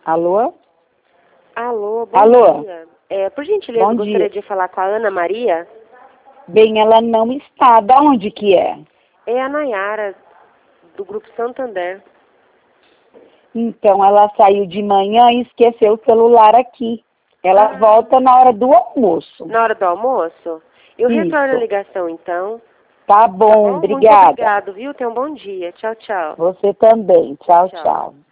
Alô? Alô, bom Alô? dia. Por gentileza, Bom gostaria dia. de falar com a Ana Maria. Bem, ela não está. Da onde que é? É a Nayara, do Grupo Santander. Então, ela saiu de manhã e esqueceu o celular aqui. Ela volta na hora do almoço. Na hora do almoço? Eu Isso. retorno a ligação, então. Tá Tá bom, bom? Muito obrigada. obrigado, viu? Tenha um bom dia. Tchau, tchau. Você também. Tchau, Tchau. tchau.